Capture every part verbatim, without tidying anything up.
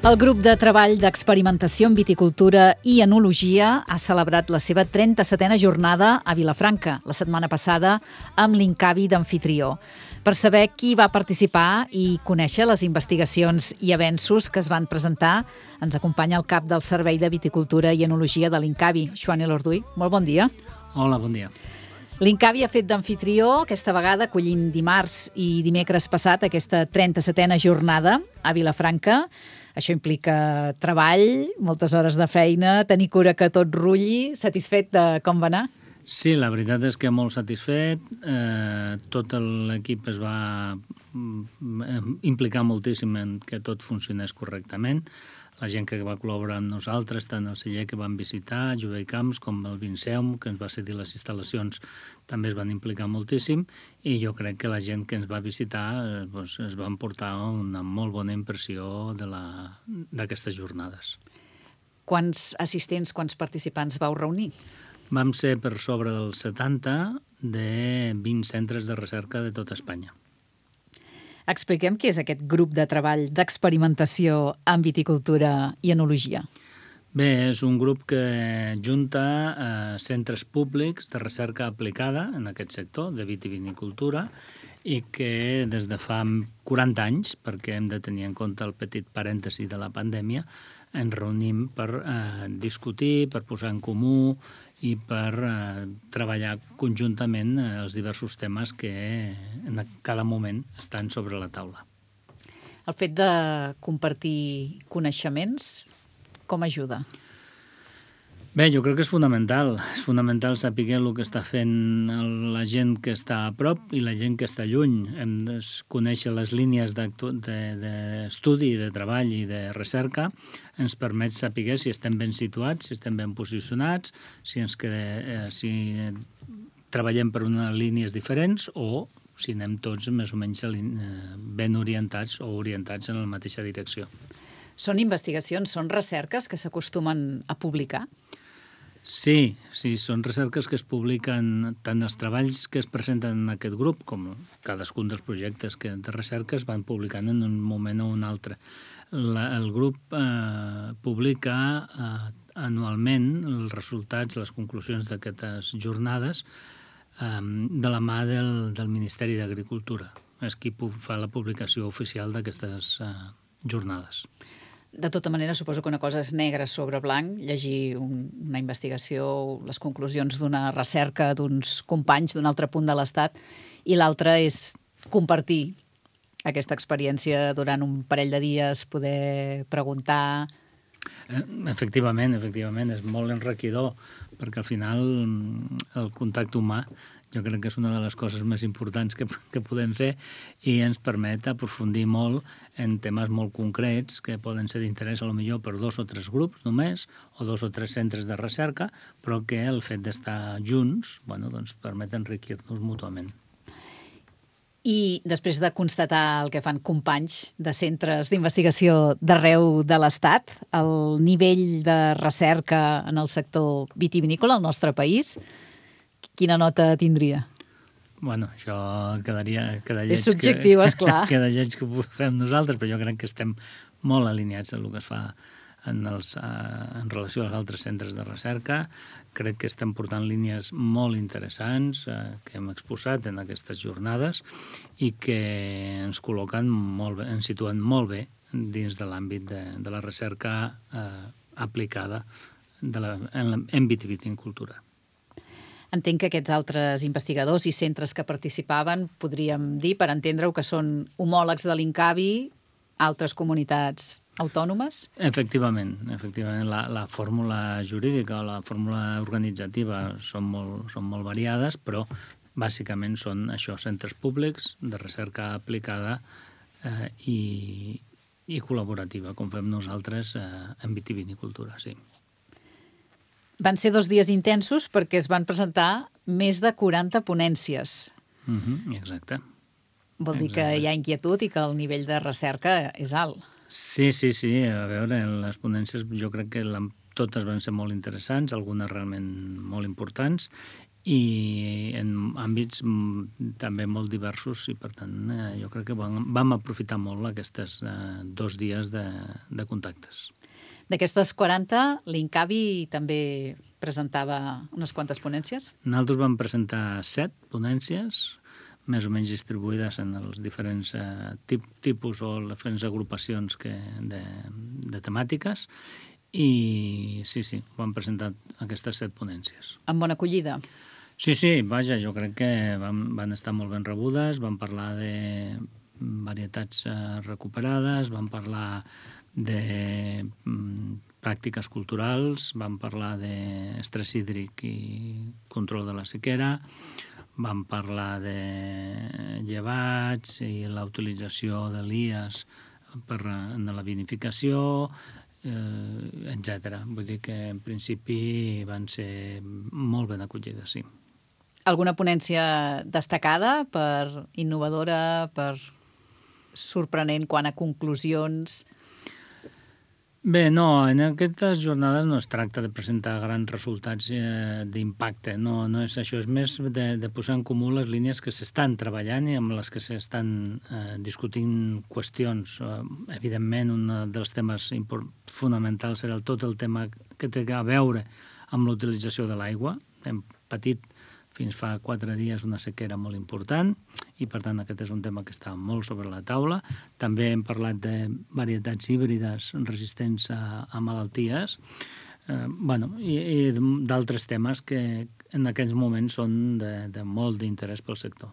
El grup de treball d'experimentació en viticultura i enologia ha celebrat la seva trenta-setena jornada a Vilafranca, la setmana passada, amb l'Incavi d'amfitrió. Per saber qui va participar i conèixer les investigacions i avenços que es van presentar, ens acompanya el cap del Servei de Viticultura i Enologia de l'Incavi, Joan Elorduy. Molt bon dia. Hola, bon dia. L'Incavi ha fet d'amfitrió, aquesta vegada acollint dimarts i dimecres passat aquesta trenta-setena jornada a Vilafranca. Això implica treball, moltes hores de feina, tenir cura que tot rulli. Satisfet de com va anar? Sí, la veritat és que molt satisfet. Eh, tot l'equip es va implicar moltíssim en que tot funcionés correctament. La gent que va col·laborar amb nosaltres, tant el celler que vam visitar, Jové i Camps, com el Vinceum, que ens va cedir les instal·lacions, també es van implicar moltíssim, i jo crec que la gent que ens va visitar eh, doncs es va emportar una molt bona impressió de la- d'aquestes jornades. Quants assistents, quants participants vau reunir? Vam ser per sobre dels setanta de vint centres de recerca de tota Espanya. Expliquem què és aquest grup de treball d'experimentació en viticultura i enologia. Bé, és un grup que junta eh, centres públics de recerca aplicada en aquest sector de vitivinicultura i que des de fa quaranta anys, perquè hem de tenir en compte el petit parèntesi de la pandèmia, ens reunim per eh, discutir, per posar en comú i per eh, treballar conjuntament eh, els diversos temes que en cada moment estan sobre la taula. El fet de compartir coneixements, com ajuda? Bé, jo crec que és fonamental. És fonamental saber el que està fent el- la gent que està a prop i la gent que està lluny. Hem de conèixer les línies d'actu- de- d'estudi, de, de treball i de recerca. Ens permet saber si estem ben situats, si estem ben posicionats, si, ens queda, eh, si treballem per unes línies diferents o si anem tots més o menys alin- eh, ben orientats o orientats en la mateixa direcció. Són investigacions, són recerques que s'acostumen a publicar? Sí, sí, són recerques que es publiquen, tant els treballs que es presenten en aquest grup com cadascun dels projectes que de recerca es van publicant en un moment o un altre. La, el grup eh, publica eh, anualment els resultats, les conclusions d'aquestes jornades eh, de la mà del, del Ministeri d'Agricultura. És qui pu- fa la publicació oficial d'aquestes eh, jornades. De tota manera, suposo que una cosa és negre sobre blanc, llegir un, una investigació, les conclusions d'una recerca d'uns companys d'un altre punt de l'Estat, i l'altra és compartir aquesta experiència durant un parell de dies, poder preguntar. Eh, Efectivament, efectivament, és molt enriquidor, perquè al final mm, el contacte humà jo crec que és una de les coses més importants que, que podem fer i ens permet aprofundir molt en temes molt concrets que poden ser d'interès a lo millor per dos o tres grups només, o dos o tres centres de recerca, però que el fet d'estar junts, bueno, doncs permet enriquir-nos mútuament. I després de constatar el que fan companys de centres d'investigació d'arreu de l'Estat, el nivell de recerca en el sector vitivinícola al nostre país, quina nota tindria? Bueno, això quedaria... Queda lleig És subjectiu, que, esclar. Queda lleig que ho fem nosaltres, però jo crec que estem molt alineats en el que es fa en, els, eh, en relació als altres centres de recerca. Crec que estem portant línies molt interessants eh, que hem exposat en aquestes jornades i que ens col·loquen molt bé, ens situen molt bé dins de l'àmbit de, de la recerca eh, aplicada de la, en, la, en vitivinicultura. Entenc que aquests altres investigadors i centres que participaven, podríem dir, per entendre-ho, que són homòlegs de l'Incavi, altres comunitats autònomes? Efectivament, efectivament la, la fórmula jurídica o la fórmula organitzativa són molt, són molt variades, però bàsicament són això, centres públics de recerca aplicada eh, i, i col·laborativa, com fem nosaltres eh, en vitivinicultura, sí. Van ser dos dies intensos perquè es van presentar més de quaranta ponències. Uh-huh, exacte. Vol dir que Exacte. hi ha inquietud i que el nivell de recerca és alt. Sí, sí, sí. A veure, les ponències jo crec que la, totes van ser molt interessants, algunes realment molt importants, i en àmbits també molt diversos, i per tant eh, jo crec que vam, vam aprofitar molt aquests eh, dos dies de, de contactes. D'aquestes quaranta, l'Incavi també presentava unes quantes ponències? Nosaltres vam presentar set ponències, més o menys distribuïdes en els diferents eh, tip, tipus o les diferents agrupacions que, de, de temàtiques, i sí, sí, vam presentar aquestes set ponències. Amb bona acollida? Sí, sí, vaja, jo crec que van, van estar molt ben rebudes, van parlar de varietats eh, recuperades, van parlar de mm, pràctiques culturals, van parlar d'estrès hídric i control de la sequera, van parlar de llevats i la utilització de l'I A S per, en la vinificació, eh, etcètera. Vull dir que en principi van ser molt ben acollides, sí. Alguna ponència destacada per innovadora, per sorprenent quant a conclusions? Bé, no, en aquestes jornades no es tracta de presentar grans resultats eh, d'impacte, no, no és això, és més de, de posar en comú les línies que s'estan treballant i amb les que s'estan eh, discutint qüestions. Eh, evidentment, un dels temes fonamentals era el, tot el tema que té a veure amb l'utilització de l'aigua. Hem patit fins fa quatre dies una sequera molt important i, per tant, aquest és un tema que està molt sobre la taula. També hem parlat de varietats híbrides resistents a, a malalties, eh, bueno, i, i d'altres temes que en aquests moments són de, de molt d'interès pel sector.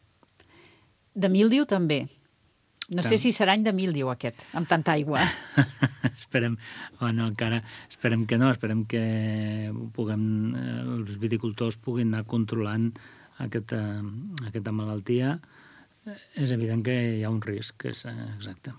De míldiu també. No sé Tam- si serà any de míldiu aquest, amb tanta aigua. Esperem, bueno, encara esperem que no, esperem que puguem, eh, els viticultors puguin anar controlant aquesta, aquesta malaltia. És evident que hi ha un risc, és eh, exacte.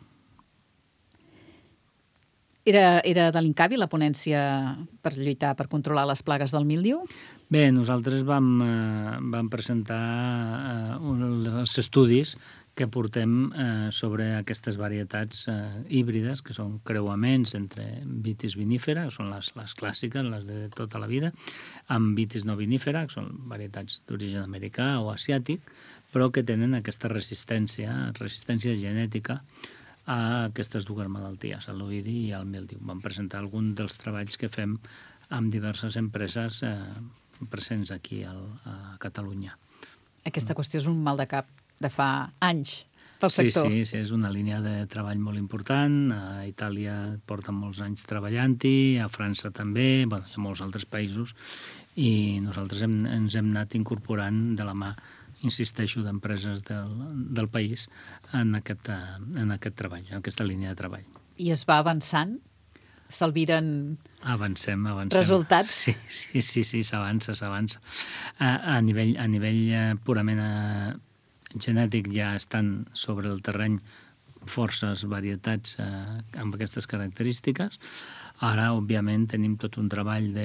Era, era de l'Incavi la ponència per lluitar, per controlar les plagues del míldiu? Bé, nosaltres vam, eh, vam presentar eh, un, els estudis que portem eh, sobre aquestes varietats eh, híbrides, que són creuaments entre vitis vinífera, que són les, les clàssiques, les de tota la vida, amb vitis no vinífera, que són varietats d'origen americà o asiàtic, però que tenen aquesta resistència, resistència genètica a aquestes dues malalties, a l'ovidi i al míldiu. Vam presentar algun dels treballs que fem amb diverses empreses eh, presents aquí al, a Catalunya. Aquesta qüestió és un mal de cap de fa anys pel sector. Sí, sí, sí, és una línia de treball molt important. A Itàlia porten molts anys treballant-hi, a França també, bueno, hi ha molts altres països, i nosaltres hem, ens hem anat incorporant de la mà, insisteixo, d'empreses del, del país en aquest, en aquest treball, en aquesta línia de treball. I es va avançant? S'albiren Avancem, avancem. resultats? Sí, sí, sí, sí, s'avança, s'avança. A, a nivell, a nivell eh, purament eh, genètic ja estan sobre el terreny forces varietats eh, amb aquestes característiques. Ara, òbviament, tenim tot un treball de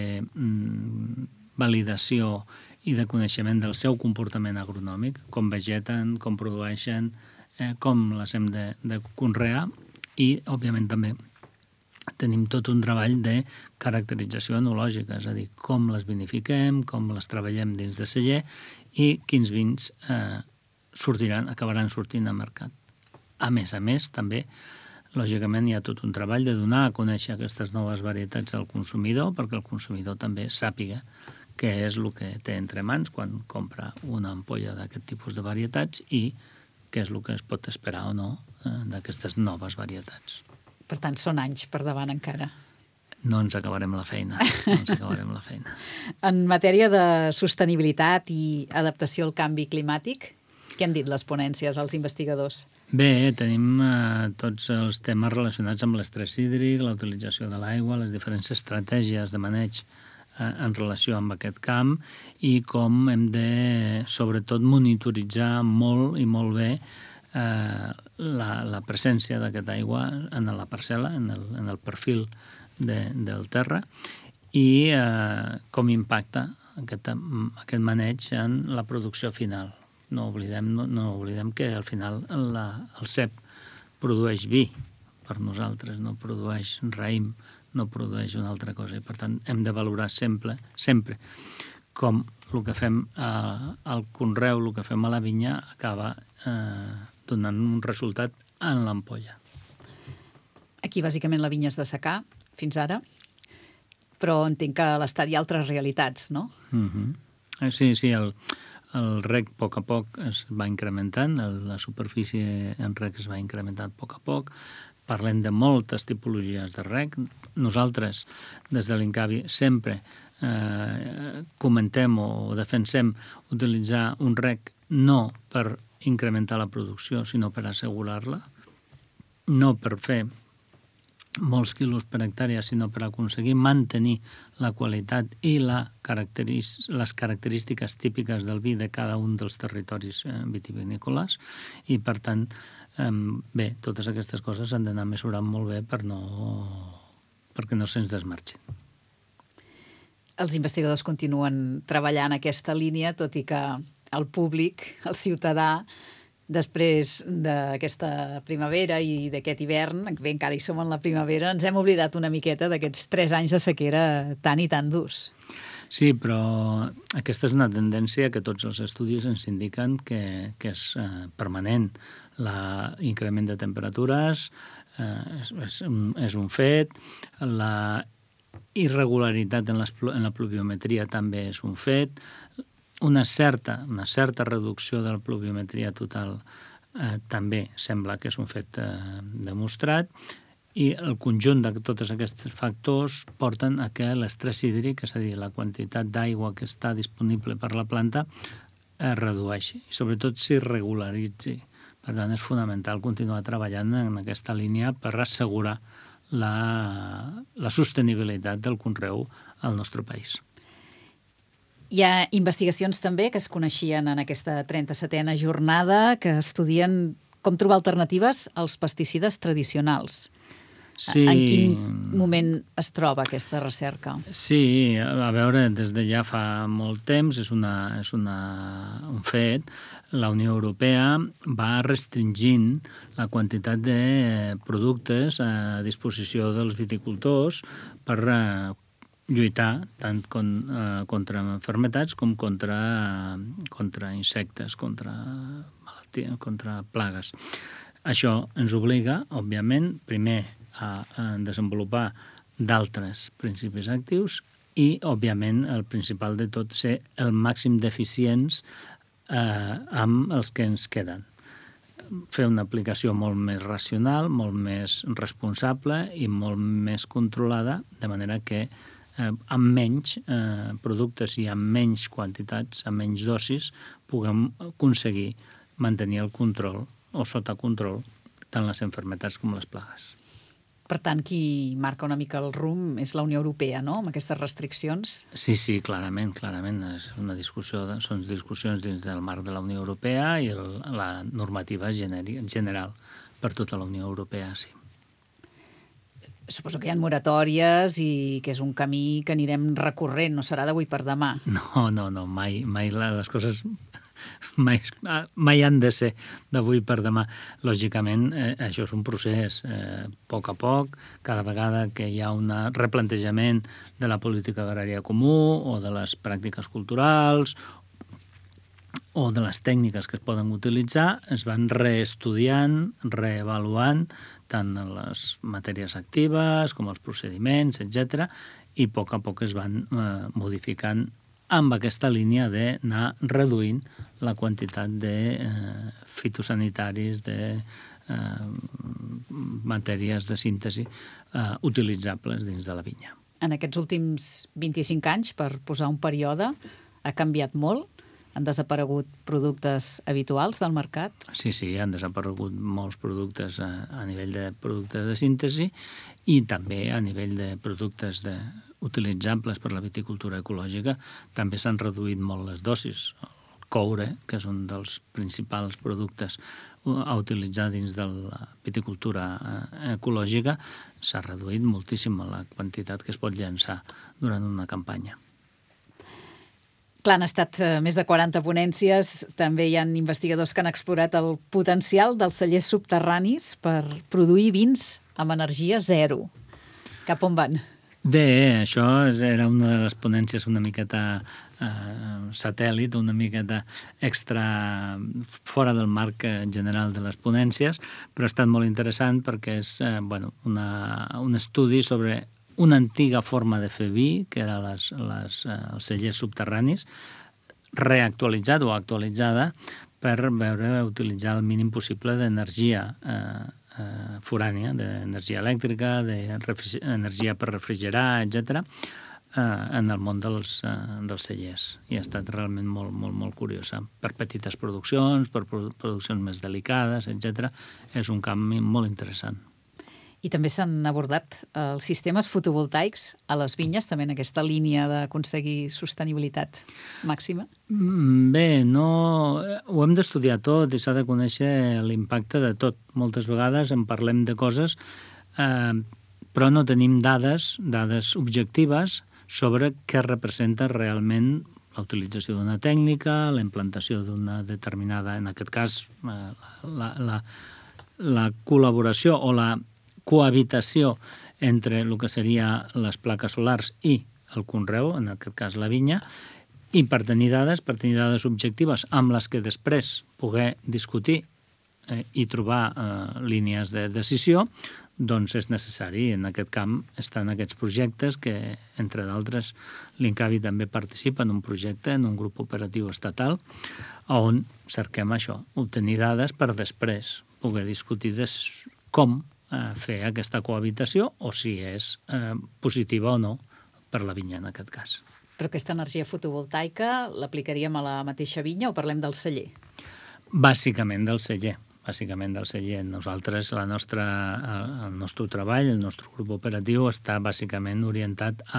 mm, validació i de coneixement del seu comportament agronòmic, com vegeten, com produeixen, eh, com les hem de, de conrear, i, òbviament, també tenim tot un treball de caracterització enològica, és a dir, com les vinifiquem, com les treballem dins de celler i quins vins eh, sortiran, acabaran sortint al mercat. A més a més, també, lògicament, hi ha tot un treball de donar a conèixer aquestes noves varietats al consumidor, perquè el consumidor també sàpiga què és el que té entre mans quan compra una ampolla d'aquest tipus de varietats i què és el que es pot esperar o no eh, d'aquestes noves varietats. Per tant, són anys per davant encara. No ens acabarem la feina, no ens acabarem la feina. En matèria de sostenibilitat i adaptació al canvi climàtic, què han dit les ponències als investigadors? Bé, tenim eh, tots els temes relacionats amb l'estrès hídric, la utilització de l'aigua, les diferents estratègies de maneig eh, en relació amb aquest camp i com hem de, sobretot, monitoritzar molt i molt bé eh, la, la presència d'aquesta aigua en la parcel·la, en el, en el perfil de, del terra, i eh, com impacta aquest, aquest maneig en la producció final. No oblidem, no, no oblidem que al final la, el cep produeix vi per nosaltres, no produeix raïm, no produeix una altra cosa, i per tant hem de valorar sempre, sempre com el que fem al conreu, el que fem a la vinya, acaba eh, donant un resultat en l'ampolla. Aquí, bàsicament, la vinya és de secà, fins ara, però entenc que a l'estat hi ha altres realitats, no? Mm-hmm. Sí, sí, el, el rec a poc a poc es va incrementant, el, la superfície en rec es va incrementant a poc a poc. Parlem de moltes tipologies de rec. Nosaltres, des de l'Incavi, sempre eh, comentem o defensem utilitzar un rec no per incrementar la producció, sinó per assegurar-la, no per fer molts quilos per hectàrea, sinó per aconseguir mantenir la qualitat i la caracteris, les característiques típiques del vi de cada un dels territoris eh, vitivinícoles, i per tant, eh, bé, totes aquestes coses s'han d'anar mesurant molt bé per no, perquè no se'ns desmarxin. Els investigadors continuen treballant aquesta línia, tot i que el públic, el ciutadà, després d'aquesta primavera i d'aquest hivern, bé, encara hi som en la primavera, ens hem oblidat una miqueta d'aquests tres anys de sequera tan i tan durs. Sí, però aquesta és una tendència que tots els estudis ens indiquen que, que és eh, permanent. L'increment de temperatures eh, és, és, és un fet, la irregularitat en, les, en la pluviometria també és un fet, una certa, una certa reducció de la pluviometria total eh, també sembla que és un fet eh, demostrat, i el conjunt de tots aquests factors porten a que l'estrès hídric, és a dir, la quantitat d'aigua que està disponible per la planta, es redueixi i sobretot s'hi regularitzi. Per tant, és fonamental continuar treballant en aquesta línia per assegurar la, la sostenibilitat del conreu al nostre país. Hi ha investigacions també que es coneixien en aquesta trenta-setena jornada que estudien com trobar alternatives als pesticides tradicionals. Sí. En quin moment es troba aquesta recerca? Sí, a veure, des de ja fa molt temps, és, una, és una, un fet, la Unió Europea va restringint la quantitat de productes a disposició dels viticultors per lluitar tant con, eh, contra malalties com contra, contra insectes, contra, malalties, contra plagues. Això ens obliga, òbviament, primer a, a desenvolupar d'altres principis actius i, òbviament, el principal de tot, ser el màxim d'eficients eh, amb els que ens queden. Fer una aplicació molt més racional, molt més responsable i molt més controlada, de manera que eh, amb menys eh, productes i amb menys quantitats, amb menys dosis, puguem aconseguir mantenir el control o sota control tant les malalties com les plagues. Per tant, qui marca una mica el rumb és la Unió Europea, no?, amb aquestes restriccions. Sí, sí, clarament, clarament. És una discussió, són discussions dins del marc de la Unió Europea i el, la normativa generi, en general per tota la Unió Europea, sí. Suposo que hi ha moratòries i que és un camí que anirem recorrent, no serà d'avui per demà. No, no, no, mai, mai les coses mai, mai han de ser d'avui per demà. Lògicament, eh, això és un procés. Eh, a poc a poc, cada vegada que hi ha un replantejament de la política agrària comú o de les pràctiques culturals o de les tècniques que es poden utilitzar, es van reestudiant, reavaluant tant les matèries actives com els procediments, etcètera, i a poc a poc es van eh, modificant amb aquesta línia d'anar reduint la quantitat de eh, fitosanitaris, de eh, matèries de síntesi eh, utilitzables dins de la vinya. En aquests últims vint-i-cinc anys, per posar un període, ha canviat molt? Han desaparegut productes habituals del mercat? Sí, sí, han desaparegut molts productes a, a nivell de productes de síntesi i també a nivell de productes de, utilitzables per la viticultura ecològica. També s'han reduït molt les dosis. El coure, que és un dels principals productes a utilitzar dins de la viticultura ecològica, s'ha reduït moltíssim la quantitat que es pot llançar durant una campanya. Clar, han estat més de quaranta ponències. També hi ha investigadors que han explorat el potencial dels cellers subterranis per produir vins amb energia zero. Cap on van? Bé, això era una de les ponències una miqueta eh, satèl·lit, una miqueta extra fora del marc general de les ponències, però ha estat molt interessant perquè és eh, bueno, una, un estudi sobre una antiga forma de fer vi, que eren les, les, eh, els cellers subterranis, reactualitzat o actualitzada per veure utilitzar el mínim possible d'energia eh, eh, forània, d'energia elèctrica, d'energia per refrigerar, etcètera, eh, en el món dels, eh, dels cellers. I ha estat realment molt, molt, molt curiosa. Per petites produccions, per produccions més delicades, etcètera. És un camp molt interessant. I també s'han abordat els sistemes fotovoltaics a les vinyes, també en aquesta línia d'aconseguir sostenibilitat màxima? Bé, no... ho hem d'estudiar tot i s'ha de conèixer l'impacte de tot. Moltes vegades en parlem de coses, eh, però no tenim dades, dades objectives sobre què representa realment la utilització d'una tècnica, la implantació d'una determinada, en aquest cas, eh, la, la, la col·laboració o la cohabitació entre el que seria les plaques solars i el conreu, en aquest cas la vinya, i per tenir dades, per tenir dades objectives amb les que després poder discutir eh, i trobar eh, línies de decisió, doncs és necessari. En aquest camp estan aquests projectes que, entre d'altres, l'Incavi també participa en un projecte, en un grup operatiu estatal, on cerquem això, obtenir dades per després poder discutir des com fer aquesta cohabitació o si és eh, positiva o no per la vinya en aquest cas. Però aquesta energia fotovoltaica l'aplicaríem a la mateixa vinya o parlem del celler? Bàsicament del celler. Bàsicament del celler. Nosaltres, la nostra, el nostre treball, el nostre grup operatiu està bàsicament orientat a,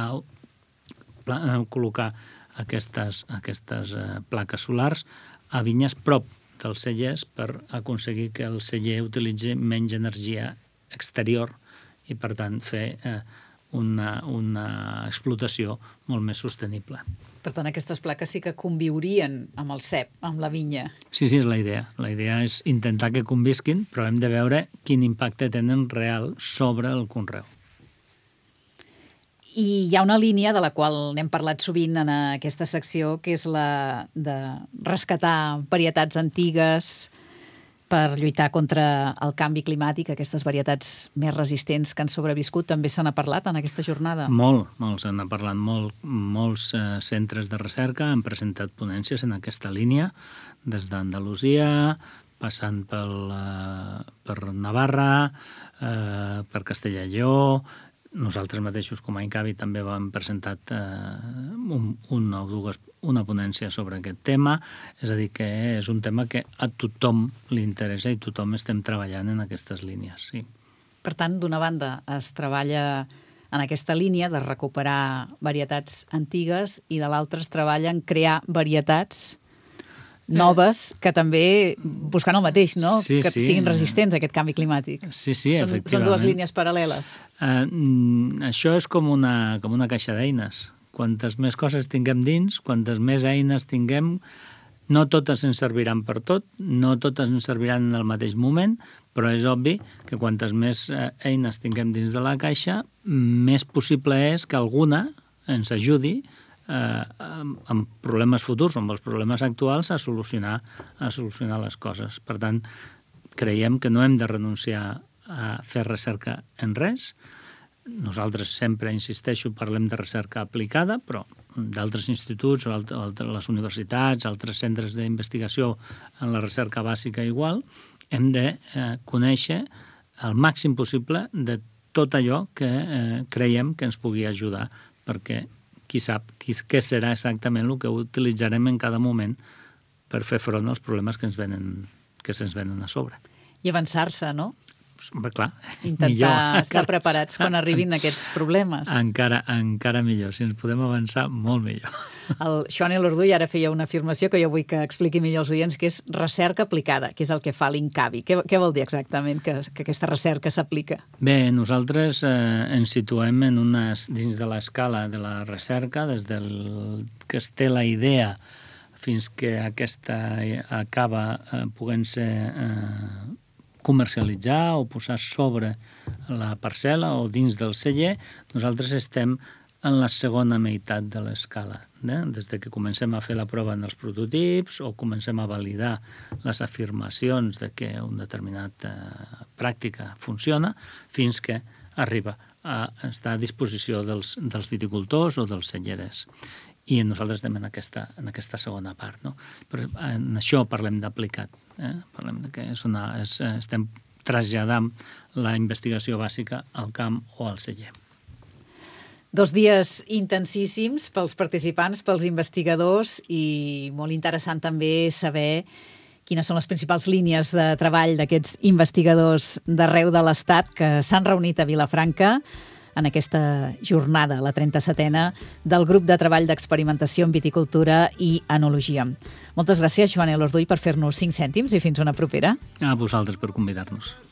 a col·locar aquestes, aquestes eh, plaques solars a vinyes prop dels cellers per aconseguir que el celler utilitzi menys energia exterior i, per tant, fer eh, una, una explotació molt més sostenible. Per tant, aquestes plaques sí que conviurien amb el cep, amb la vinya. Sí, sí, és la idea. La idea és intentar que convisquin, però hem de veure quin impacte tenen real sobre el conreu. I hi ha una línia de la qual n'hem parlat sovint en aquesta secció, que és la de rescatar varietats antigues per lluitar contra el canvi climàtic, aquestes varietats més resistents que han sobreviscut. També se n'ha parlat en aquesta jornada? Molt, molt, se n'ha parlat molt. Molts eh, centres de recerca han presentat ponències en aquesta línia, des d'Andalusia, passant pel, eh, per Navarra, eh, per Castella i Lleó. Nosaltres mateixos, com a Incavi, també vam presentat eh, un, una, o dues, una ponència sobre aquest tema. És a dir, que és un tema que a tothom li interessa i tothom estem treballant en aquestes línies, sí. Per tant, d'una banda, es treballa en aquesta línia de recuperar varietats antigues i de l'altra es treballa en crear varietats noves que també buscant el mateix, no? Sí, que sí. siguin resistents a aquest canvi climàtic. Sí, sí, són, efectivament. Són dues línies paral·leles. Uh, això és com una, com una caixa d'eines. Quantes més coses tinguem dins, quantes més eines tinguem, no totes ens serviran per tot, no totes ens serviran en el mateix moment, però és obvi que quantes més eines tinguem dins de la caixa, més possible és que alguna ens ajudi eh, amb problemes futurs o amb els problemes actuals a solucionar, a solucionar les coses. Per tant, creiem que no hem de renunciar a fer recerca en res. Nosaltres sempre, insisteixo, parlem de recerca aplicada, però d'altres instituts, o les universitats, altres centres d'investigació en la recerca bàsica igual, hem de eh, conèixer el màxim possible de tot allò que eh, creiem que ens pugui ajudar, perquè qui sap qui, què serà exactament el que utilitzarem en cada moment per fer front als problemes que ens venen, que se'ns venen a sobre. I avançar-se, no? Bé, clar, intentar millor. estar preparats quan arribin aquests problemes. Encara, encara millor. Si ens podem avançar, molt millor. El Joan Elorduy ara feia una afirmació que jo vull que expliqui millor als oients, que és recerca aplicada, que és el que fa l'Incavi. Què, què vol dir exactament que, que aquesta recerca s'aplica? Bé, nosaltres eh, ens situem en unes, dins de l'escala de la recerca, des del que es té la idea fins que aquesta acaba eh, podent ser eh, comercialitzar o posar sobre la parcel·la o dins del celler, nosaltres estem en la segona meitat de l'escala. Eh? Des de que comencem a fer la prova en els prototips o comencem a validar les afirmacions de que una determinada eh, pràctica funciona, fins que arriba a estar a disposició dels, dels viticultors o dels cellerers. I nosaltres estem en aquesta, en aquesta segona part. No? Però en això parlem d'aplicat. Eh? Parlem de que és una, és, estem traslladant la investigació bàsica al camp o al celler. Dos dies intensíssims pels participants, pels investigadors, i molt interessant també saber quines són les principals línies de treball d'aquests investigadors d'arreu de l'Estat que s'han reunit a Vilafranca en aquesta jornada, la trenta-setena, del grup de treball d'experimentació en viticultura i enologia. Moltes gràcies, Joan Elorduy, per fer-nos cinc cèntims i fins una propera. A vosaltres per convidar-nos.